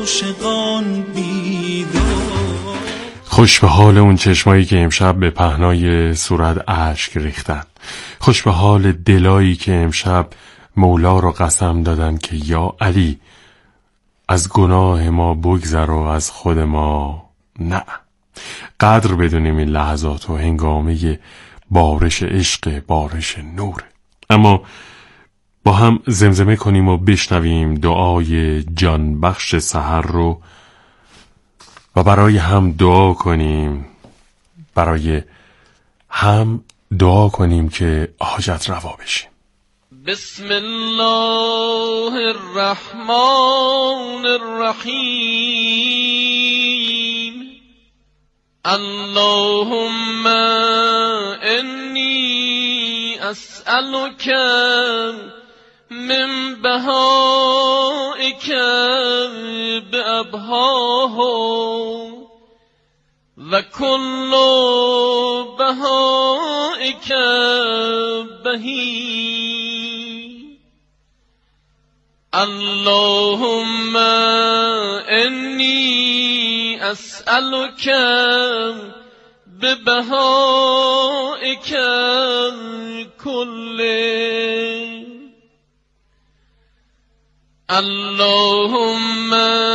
عاشقان بیدار. خوش به حال اون چشمایی که امشب به پهنای صورت اشک ریختن. خوش به حال دلایی که امشب مولا رو قسم دادن که یا علی از گناه ما بگذر و از خود ما نه. قدر بدونیم این لحظات و هنگامه بارش عشق، بارش نور. اما با هم زمزمه کنیم و بشنویم دعای جان بخش سحر رو و برای هم دعا کنیم، برای هم دعا کنیم که حاجت روا بشیم. بسم الله الرحمن الرحیم. اللهم انی اسألک من بهائک بأبهاه و کل بهائک بهی. اللهم انی اسألک ببهائک کله. اللهم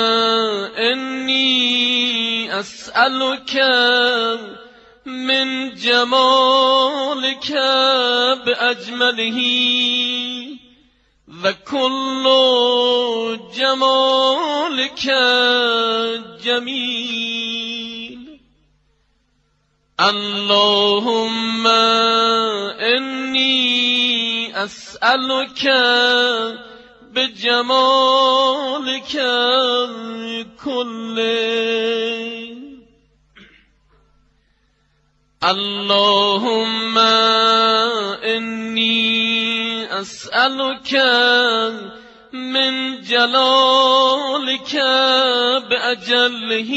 انی اسألک من جمالک باجمله و کل جمالک جمیل. اللهم انی اسألک بجمالک کله. اللهم انی اسألک من جلالک باجله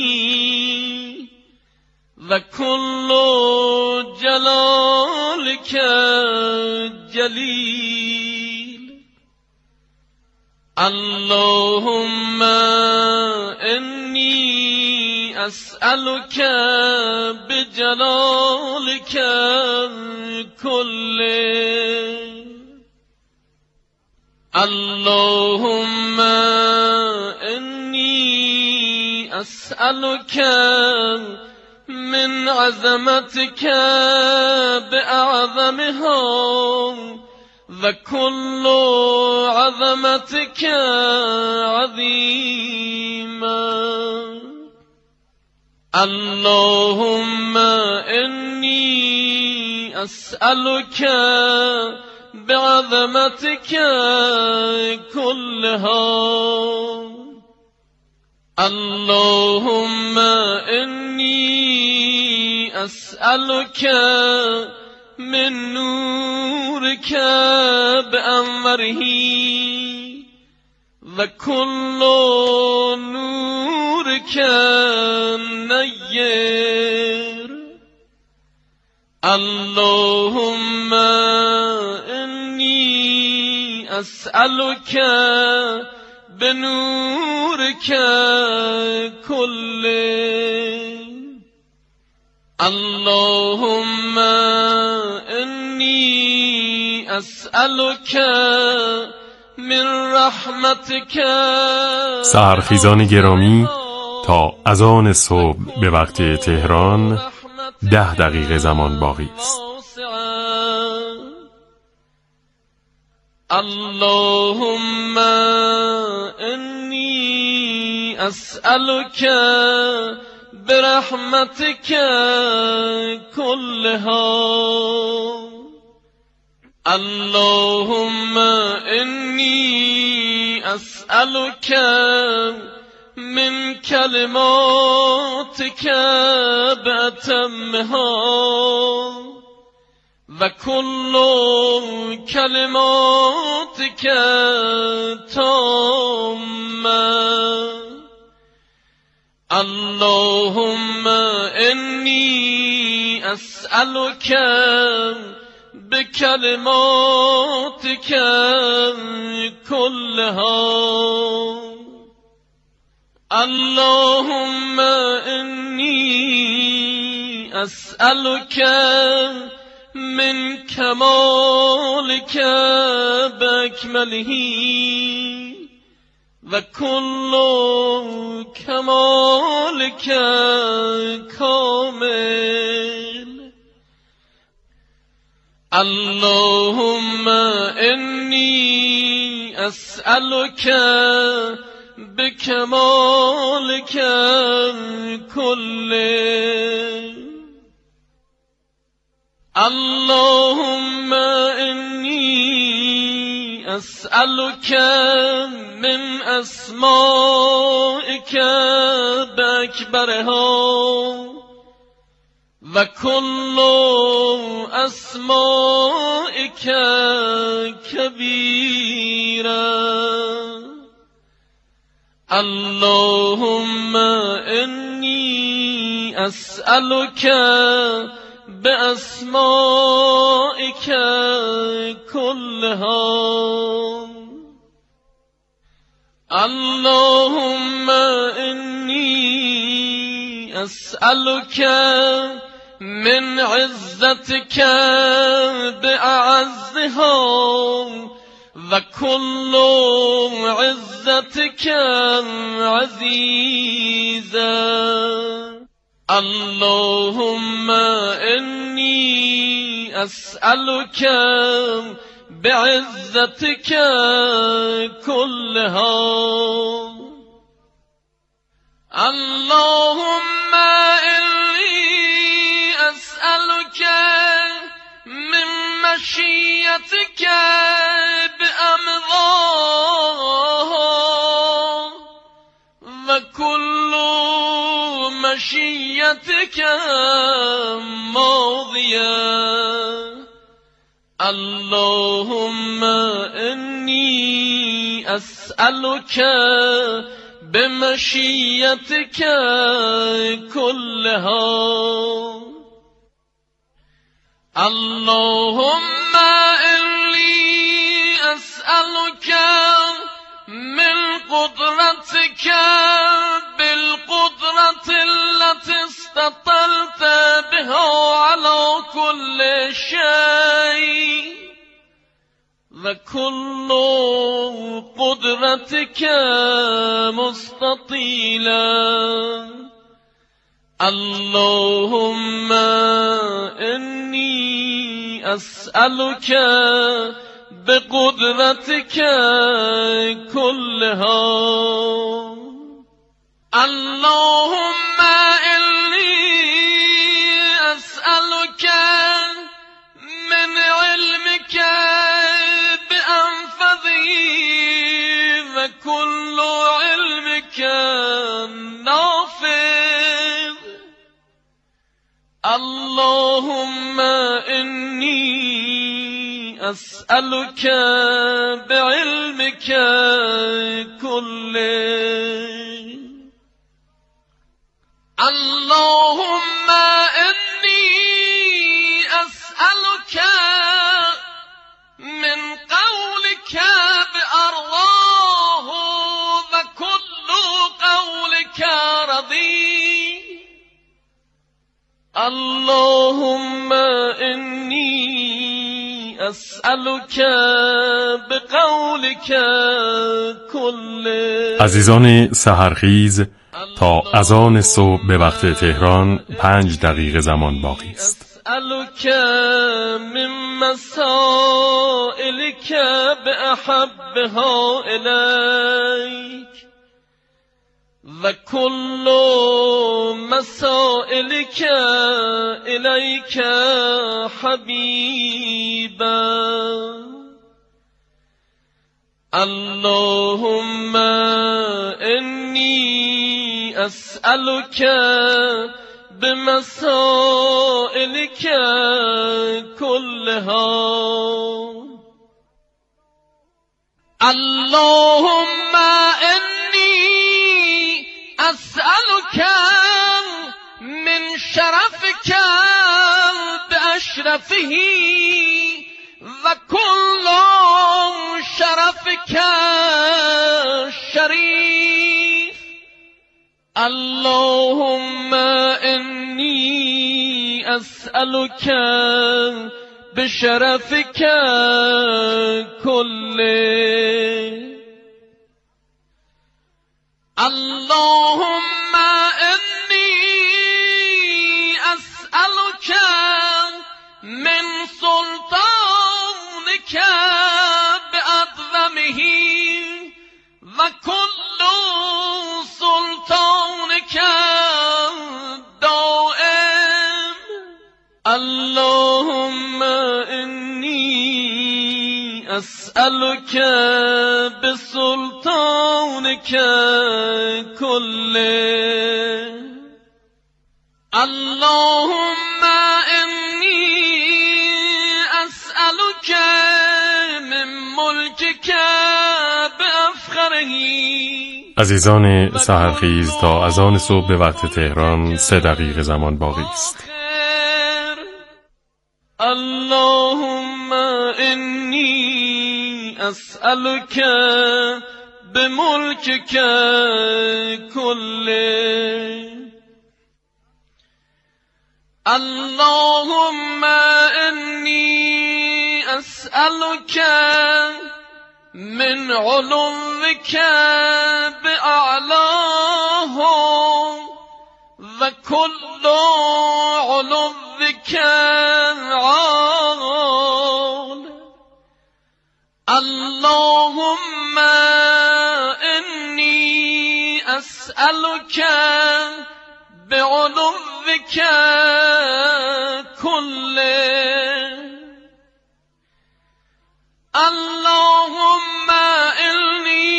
و کل جلالک جلیل. اللهم انی اسألک بجلالک کله. اللهم انی اسألک من عظمتك بأعظمها و کل عظمتك عظیما. اللهم انی اسألك بعظمتك كلها. اللهم انی اسألك من نورك بأنوره و کل نورك نیر. اللهم انی اسألك بنورك كله. اللهم انی اسألك من رحمتك. سحرخیزان گرامی، تا اذان صبح به وقت تهران 10 دقیقه زمان باقی است. اللهم انی اسألك برحمتك كلها. اللهم انی اسألك من کلماتك بأتمها و کل کلماتك تامة. اللهم انی اسألك بکلماتك كلها. اللهم إني أسألك من كمالك بأكمله وكل كمالك كامل. اللهم إني أسألك بكمالك كله. اللهم إني أسألك من أسمائك بأكبرها وكل أسمائك كبيرا. اللهم إني أسألك بأسمائك كلها. اللهم إني أسألك من عزتك بأعزها وكل عزتك عزيزا. اللهم إني أسألك بعزتك كلها. اللهم إني أسألك من مشيتك بأمضاها وكل مشيتك ماضية. اللهم إني أسألك بمشيتك كلها. اللهم إني أسألك من قدرتك بالقدرة التي استطلت بها على كل شيء وكل قدرتك مستطيلا. اللهم إني أسألك بقدرتك كلها. اللهم إني أسألك من علمك بأنفذه وكل علمك نافذ. اللهم إني أسألك بعلمك كله. اللهم إني أسألك من قولك بأرضاه وكل قولك رضي. اللهم إني أسألك بقولك كله. عزیزان سحرخیز، تا اذان صبح به وقت تهران 5 دقیقه زمان باقی است. أسألك من مسائلك بأحبها إليك وكل مسائلك إليك حبيبا. اللهم إني أسألك بمسائلك كلها. اللهم إني أسألك من شرفك بأشرفه وكل شرفك شريف اللهم إني أسألك بشرفك كله. اللهم إني أسألك من سلطانك بأعظمه وكل سلطانك دائم. اللهم إني أسألك بسلطانك كله. اللهم إني أسألك من ملكك بأفخره. عزیزان سحرخیز، تا اذان صبح به وقت تهران 3 دقیقه زمان باقی است. اللهم إني أسألك بملكك كله. اللهم إني أسألك من علوك بأعلاه وكل علوك عال. اللهم إني أسألك بعلوك كله. اللهم إني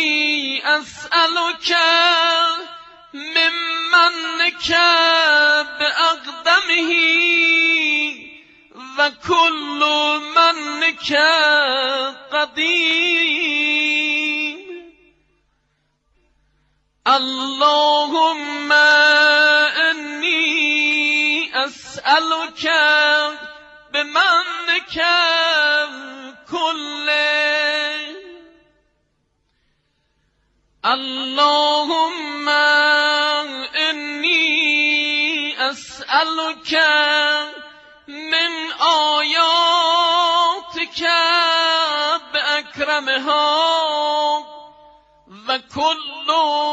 أسألك من منك بأقدمه وكل منك قديم. اللهم إني أسألك بمنك كله. اللهم إني أسألك من آياتك بأكرمها وكل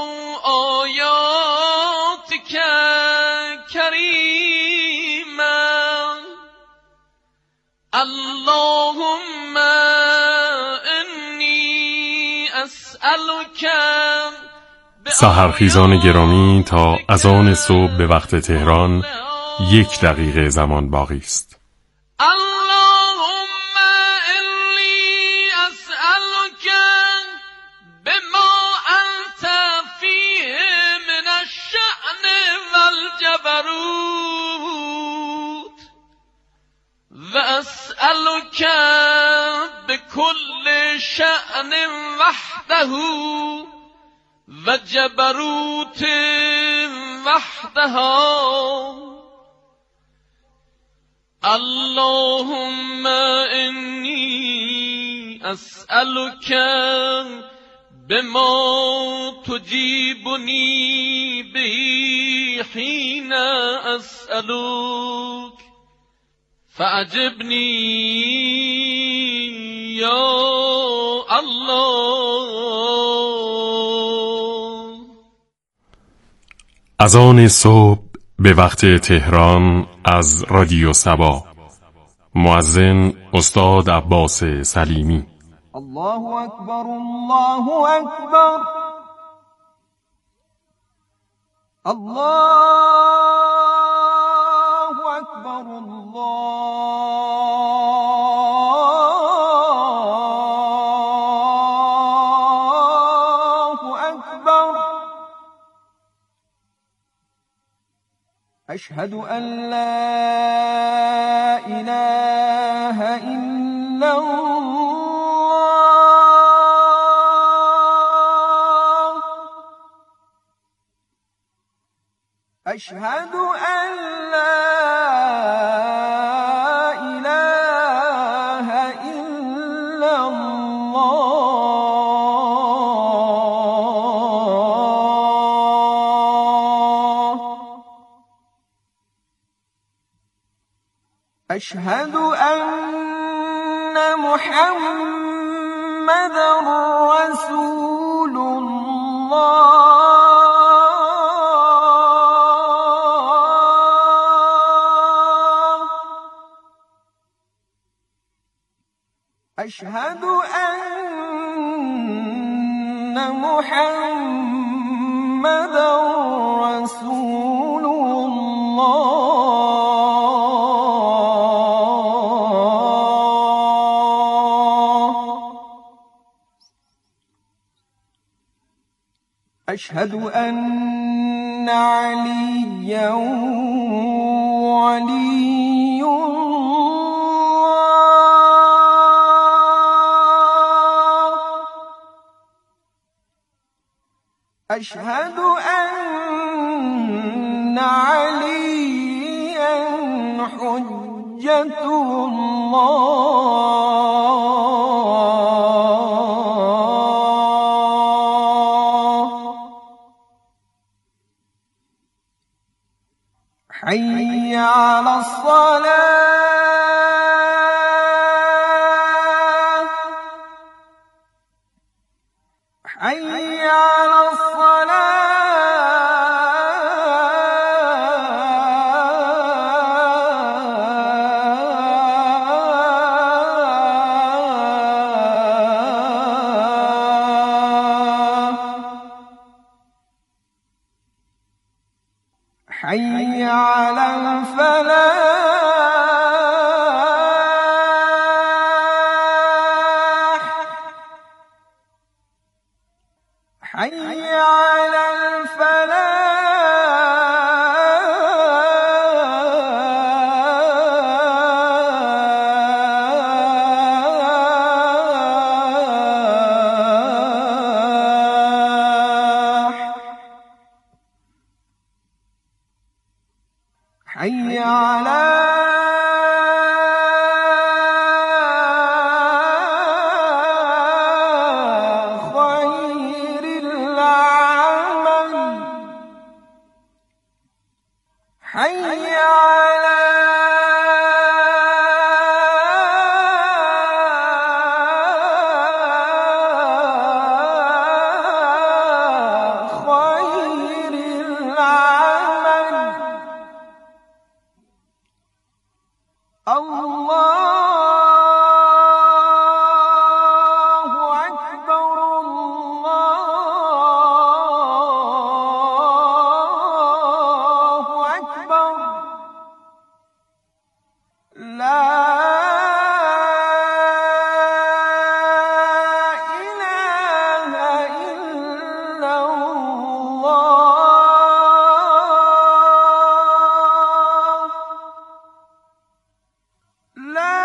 آياتك كريما. اللهم إني أسألك. سحرخیزان گرامی، تا اذان صبح به وقت تهران 1 دقیقه زمان باقی است. اللهم إني أسألك بما أنت فيه من الشأن والجبروت، وأسألك بكل شأن وحده وجبروت وحدها. اللهم إني أسألك بما تجيبني به حين أسألك فأجبني يا الله. اذان صبح به وقت تهران از رادیو صبا. مؤذن استاد عباس سلیمی. الله اکبر، الله اکبر، الله اکبر، الله اکبر. اشهد ان لا اله الا الله. اشهد ان لا اله الا الله. أشهد أن محمدًا رسول الله. أشهد أن محمدًا رسول الله. أشهد أن عليًّا ولي الله. أشهد أن عليًّا حجة الله. حي على الصلاة. حي على حي على الفلاح. حي على الفلاح. حي على خير العمل. حي على خير العمل. الله أكبر. الله أكبر. لا إله إلا الله. لا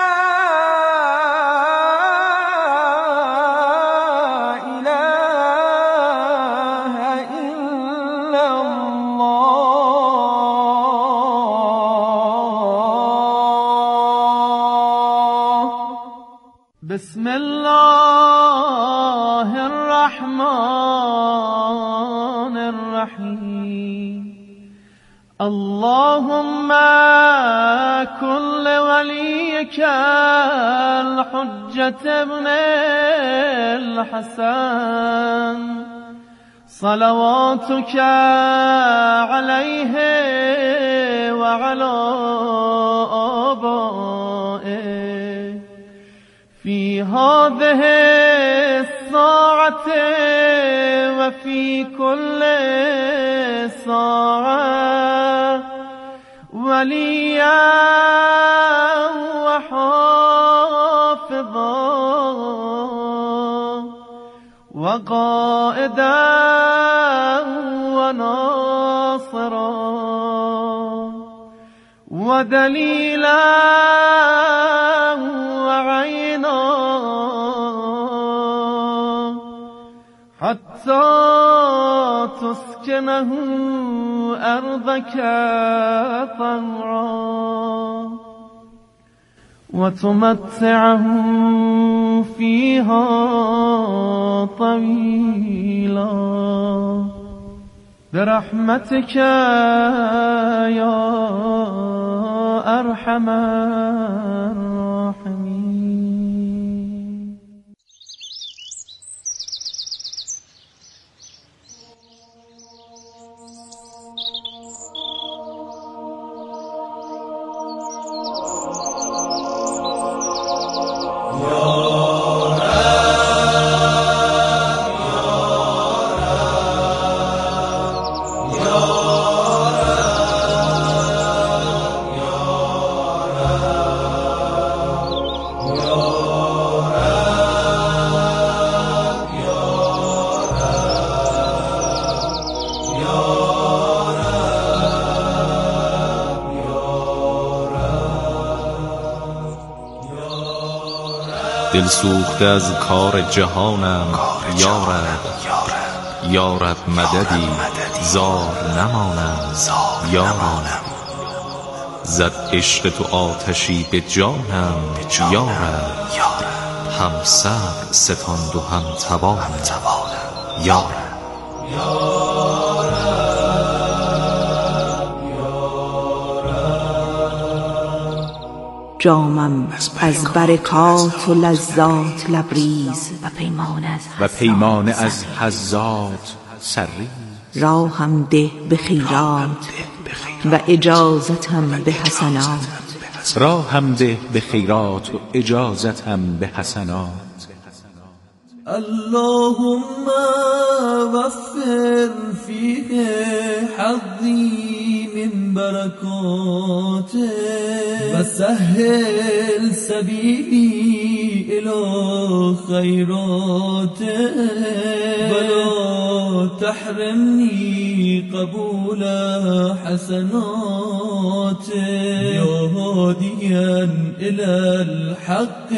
إله إلا الله. بسم الله الرحمن الرحيم. اللهم كن لوليك الحجة ابن الحسن صلواتك عليه وعلى آبائه في هذه الساعة وفي كل ساعة وليا وحافظا وقائدا وناصرا ودليلا وعينا حتى تسكنه أرضك طوعا وتمتعه فيها طويلا برحمتك يا أرحم الراحمين. دل سوخته از کار جهانم یارب یارب مددی زار نمانم یارب زد عشق تو آتشی به جانم یارب هم صبر ستاند و هم توانم یارب جامم از برکات و لذات لبریز و پیمانه از حظات سرریز. راهم ده به خیرات و اجازتم به حسنات. راهم ده به خیرات و اجازتم به حسنات. اللهم وفر فيه حظي من بركاته وسهل سبيلي إلى خيراته ولا تحرمني قبول حسناته يا هاديا إلى الحق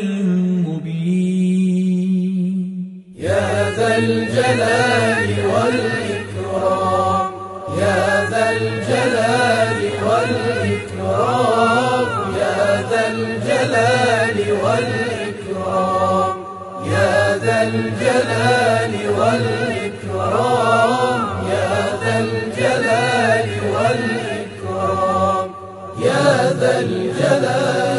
المبين. يا ذا الجلال والإكرام يا ذا الجلال والإكرام يا ذا الجلال والإكرام يا ذا الجلال والإكرام يا ذا الجلال والإكرام يا ذا الجلال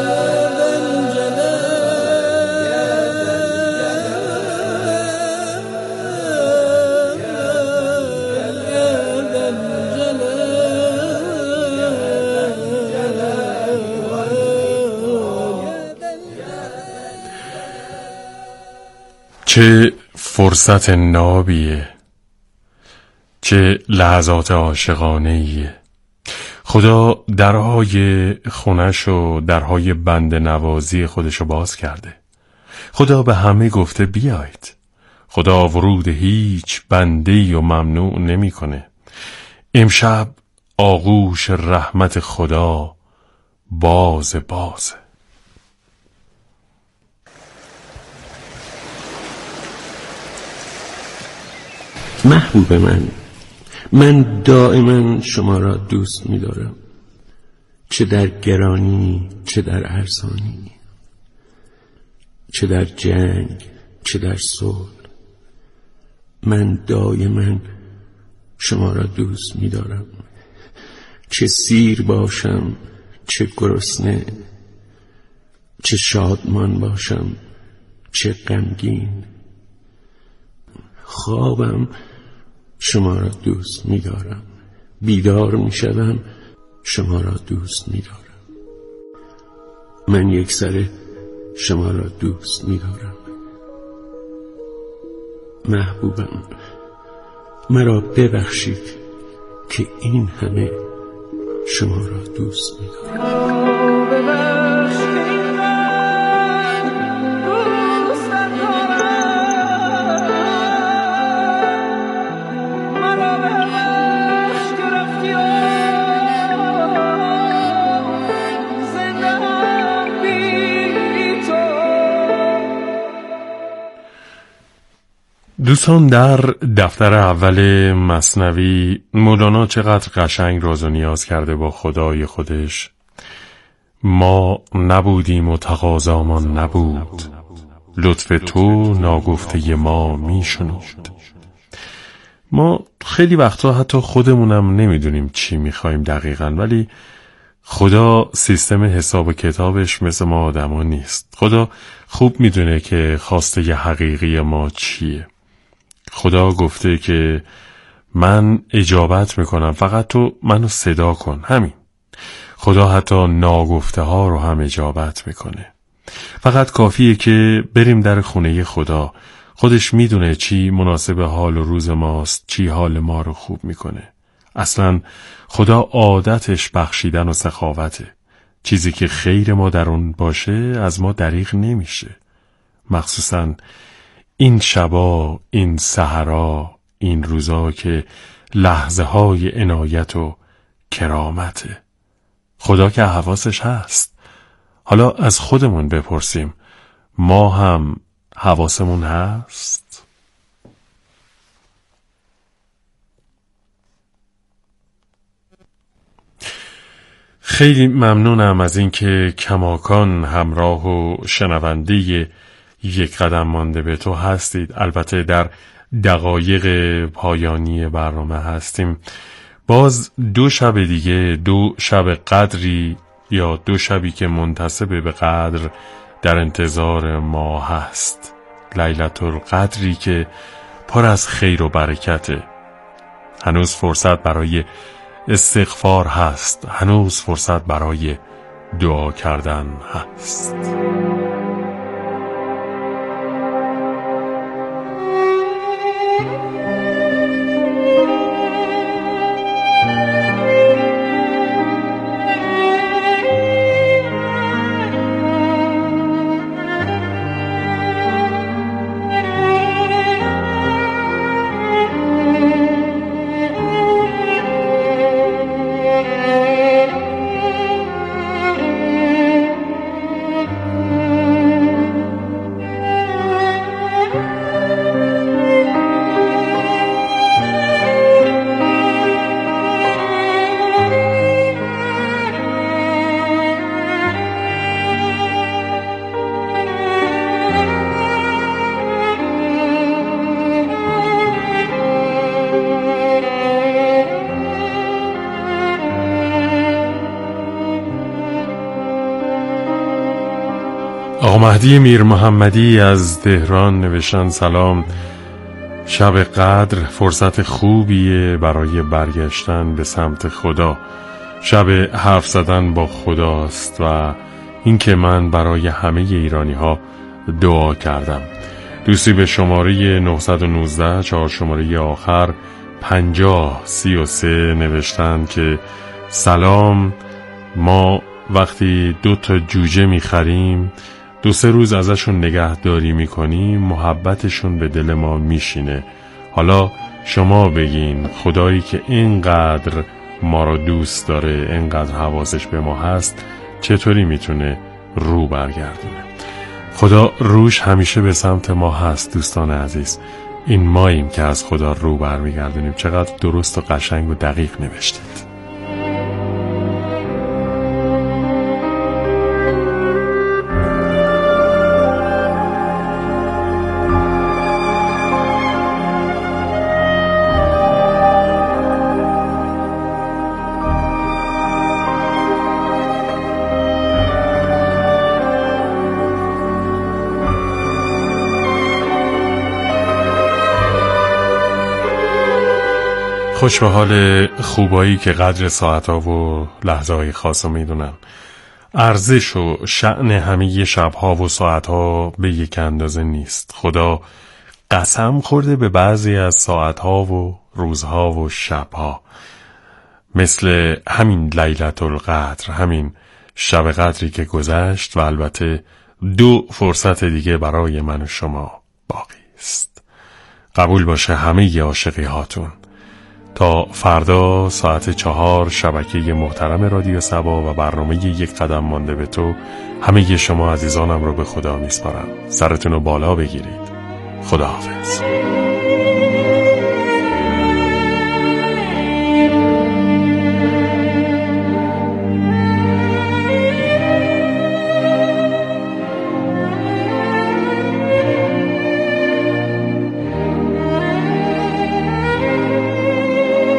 چه فرصت نابیه، چه لحظات عاشقانه‌ایه. خدا درهای خونش و درهای بند نوازی خودشو باز کرده. خدا به همه گفته بیایید. خدا ورود هیچ بنده‌ای و ممنوع نمی‌کنه. امشب آغوش رحمت خدا بازه. محبوب من دائما شما را دوست می‌دارم، چه در گرانی چه در ارزانی، چه در جنگ چه در صلح. من دائما شما را دوست می‌دارم، چه سیر باشم چه گرسنه، چه شادمان باشم چه غمگین. خوابم شما را دوست می‌دارم، بیدار می‌شوم شما را دوست می‌دارم. من یکسره شما را دوست می‌دارم. محبوبم، مرا ببخشید که این همه شما را دوست می‌دارم. دوستان، در دفتر اول مثنوی مولانا چقدر قشنگ راز و نیاز کرده با خدای خودش. ما نبودیم و تقاضامان نبود، لطف تو ناگفته ما میشنود. ما خیلی وقتا حتی خودمونم نمیدونیم چی میخوایم دقیقاً، ولی خدا سیستم حساب و کتابش مثل ما آدما نیست. خدا خوب میدونه که خواسته ی حقیقی ما چیه. خدا گفته که من اجابت میکنم، فقط تو منو صدا کن. همین. خدا حتی ناگفته ها رو هم اجابت میکنه. فقط کافیه که بریم در خونه خدا. خودش میدونه چی مناسب حال و روز ماست، چی حال ما رو خوب میکنه. اصلا خدا عادتش بخشیدن و سخاوته. چیزی که خیر ما در اون باشه از ما دریغ نمیشه. مخصوصا این شبا، این سحرا، این روزا که لحظه های عنایت و کرامته. خدا که حواسش هست. حالا از خودمون بپرسیم، ما هم حواسمون هست؟ خیلی ممنونم از اینکه کماکان همراه و شنونده یک قدم مانده به تو هستید. البته در دقایق پایانی برنامه هستیم. باز 2 شب دیگه، 2 شب قدری یا 2 شبی که منتسب به قدر در انتظار ما هست. لیلة القدری که پر از خیر و برکته. هنوز فرصت برای استغفار هست، هنوز فرصت برای دعا کردن هست. آقا مهدی میر محمدی از تهران نوشتن سلام. شب قدر فرصت خوبیه برای برگشتن به سمت خدا. شب حرف زدن با خداست و این که من برای همه ایرانی ها دعا کردم. دوستی به شماره 919 4 شماره آخر 5033 نوشتن که سلام، ما وقتی 2 تا جوجه میخریم 2-3 روز ازشون نگهداری میکنیم، محبتشون به دل ما میشینه. حالا شما بگین خدایی که اینقدر ما رو دوست داره، اینقدر حواسش به ما هست، چطوری میتونه رو برگردونه؟ خدا روش همیشه به سمت ما هست. دوستان عزیز، این ماییم که از خدا رو برمیگردونیم. چقدر درست و قشنگ و دقیق نوشتید. خوش به حال خوبایی که قدر ساعتها و لحظه‌های خاص رو میدونن. ارزش و شأن همه شبها و ساعتها به یک اندازه نیست. خدا قسم خورده به بعضی از ساعتها و روزها و شبها، مثل همین لیلة القدر، همین شب قدری که گذشت و البته 2 فرصت دیگه برای من و شما باقی است. قبول باشه همه عاشقی هاتون. تا فردا ساعت 4 شبکه محترم رادیو صبا و برنامه یک قدم مانده به تو، همه شما عزیزانم رو به خدا میسپارم. سرتون رو بالا بگیرید. خداحافظ.